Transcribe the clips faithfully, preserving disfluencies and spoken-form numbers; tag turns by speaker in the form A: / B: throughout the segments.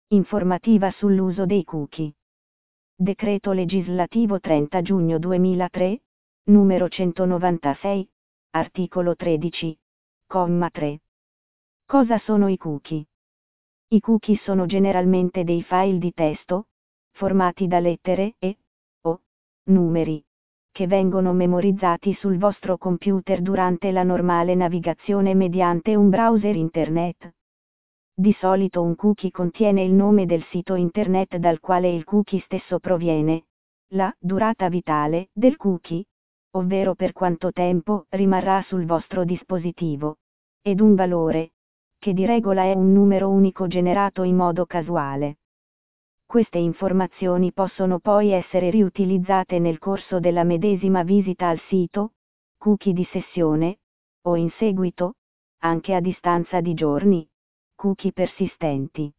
A: Informativa sull'uso dei cookie. Decreto legislativo trenta giugno duemilatré, numero centonovantasei, articolo tredici, comma tre. Cosa sono i cookie? I cookie sono generalmente dei file di testo, formati da lettere e o numeri, che vengono memorizzati sul vostro computer durante la normale navigazione mediante un browser internet. Di solito un cookie contiene il nome del sito internet dal quale il cookie stesso proviene, la durata vitale del cookie, ovvero per quanto tempo rimarrà sul vostro dispositivo, ed un valore, che di regola è un numero unico generato in modo casuale. Queste informazioni possono poi essere riutilizzate nel corso della medesima visita al sito, cookie di sessione, o in seguito, anche a distanza di giorni, cookie persistenti.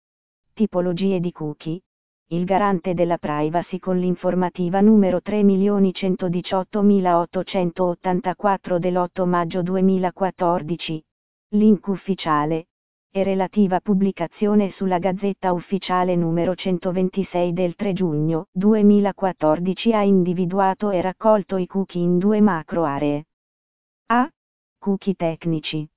A: Tipologie di cookie. Il garante della privacy con l'informativa numero tre milioni centodiciottomila ottocentottantaquattro dell'otto maggio duemilaquattordici, link ufficiale, e relativa pubblicazione sulla Gazzetta Ufficiale numero centoventisei del tre giugno duemilaquattordici ha individuato e raccolto i cookie in due macro aree. A. Cookie tecnici.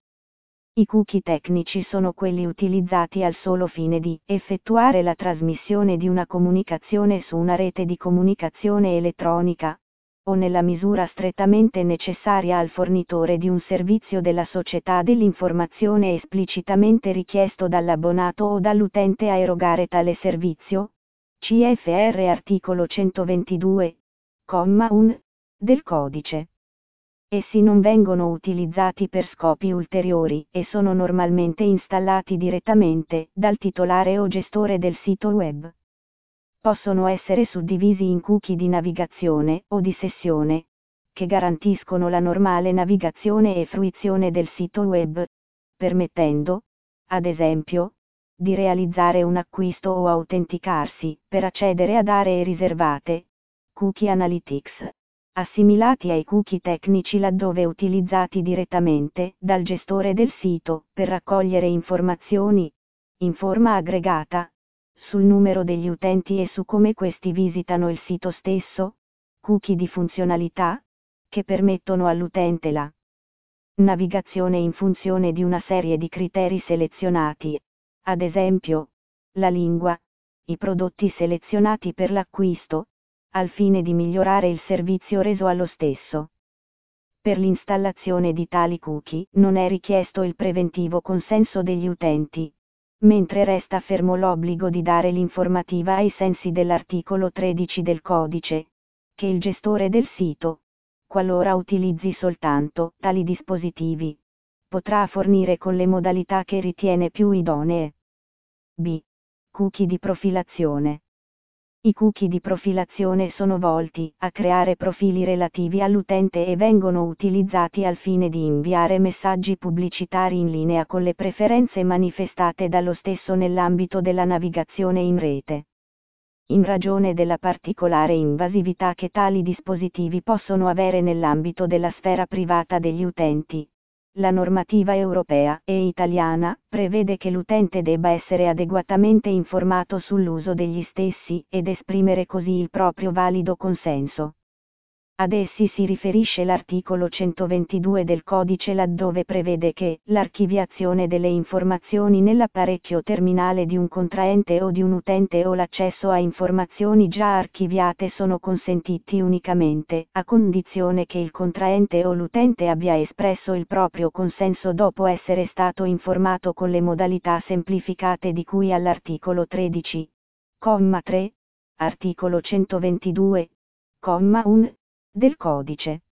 A: I cookie tecnici sono quelli utilizzati al solo fine di effettuare la trasmissione di una comunicazione su una rete di comunicazione elettronica, o nella misura strettamente necessaria al fornitore di un servizio della società dell'informazione esplicitamente richiesto dall'abbonato o dall'utente a erogare tale servizio, C F R articolo centoventidue, comma uno, del codice. Essi non vengono utilizzati per scopi ulteriori e sono normalmente installati direttamente dal titolare o gestore del sito web. Possono essere suddivisi in cookie di navigazione o di sessione, che garantiscono la normale navigazione e fruizione del sito web, permettendo, ad esempio, di realizzare un acquisto o autenticarsi per accedere ad aree riservate, cookie analytics, assimilati ai cookie tecnici laddove utilizzati direttamente dal gestore del sito per raccogliere informazioni, in forma aggregata, sul numero degli utenti e su come questi visitano il sito stesso, cookie di funzionalità, che permettono all'utente la navigazione in funzione di una serie di criteri selezionati, ad esempio, la lingua, i prodotti selezionati per l'acquisto, al fine di migliorare il servizio reso allo stesso. Per l'installazione di tali cookie non è richiesto il preventivo consenso degli utenti, mentre resta fermo l'obbligo di dare l'informativa ai sensi dell'articolo tredici del codice, che il gestore del sito, qualora utilizzi soltanto tali dispositivi, potrà fornire con le modalità che ritiene più idonee. B. Cookie di profilazione. I cookie di profilazione sono volti a creare profili relativi all'utente e vengono utilizzati al fine di inviare messaggi pubblicitari in linea con le preferenze manifestate dallo stesso nell'ambito della navigazione in rete. In ragione della particolare invasività che tali dispositivi possono avere nell'ambito della sfera privata degli utenti, la normativa europea e italiana prevede che l'utente debba essere adeguatamente informato sull'uso degli stessi ed esprimere così il proprio valido consenso. Ad essi si riferisce l'articolo centoventidue del codice laddove prevede che l'archiviazione delle informazioni nell'apparecchio terminale di un contraente o di un utente o l'accesso a informazioni già archiviate sono consentiti unicamente a condizione che il contraente o l'utente abbia espresso il proprio consenso dopo essere stato informato con le modalità semplificate di cui all'articolo tredici, comma tre, articolo centoventidue, comma uno, del codice.